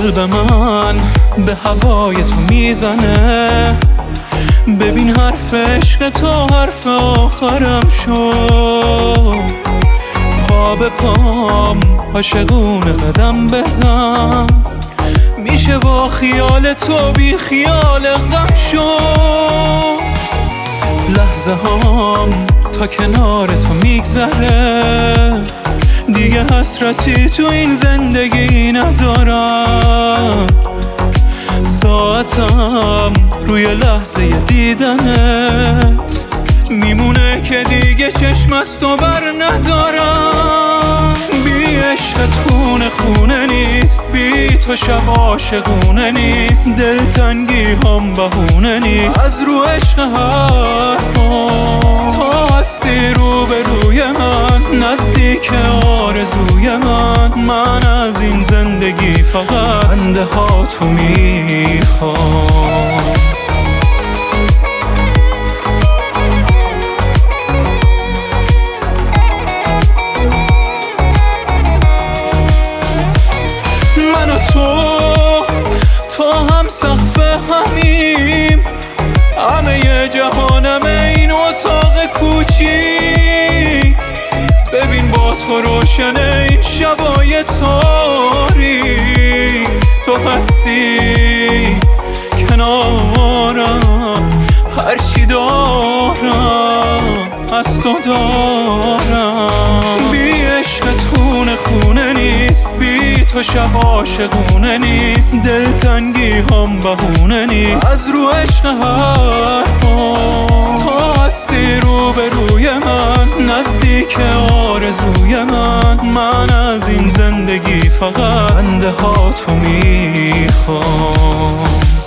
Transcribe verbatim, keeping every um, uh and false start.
قلب من به هوای تو میزنه، ببین حرف عشق تو حرف آخرم شد. پا به پام عاشقونه قدم بزن، میشه با خیال تو بی خیال غم شد. لحظه هام تا کنار تو میگذره، دیگه حسرتی تو این زندگی ندارم. ساعتم روی لحظه دیدنت میمونه که دیگه چشم از تو بر ندارم. بی عشقت خونه خونه نیست، بی تو شب عاشقونه نیست، دلتنگی هم بهونه نیست. از رو عشق حرفان تا هستی رو به روی من، نزدیک آرزوی من. من از این زندگی فقط خنده ها تو میخوام. تو تو هم سقف همیم، همه ی جهانم این اتاق کوچیک. ببین با تو روشنه این شبای تاریک، تو هستی کنارم، هرچی دارم از تو دارم. بی عشقت خونه خونه نیست، بی تو شب عاشقونه نیست، دلتنگی هم بهونه نیست. از رو عشق حرفان تا هستی رو به روی من، نزدیک آرزوی من. من از این زندگی فقط خنده ها تو میخوام.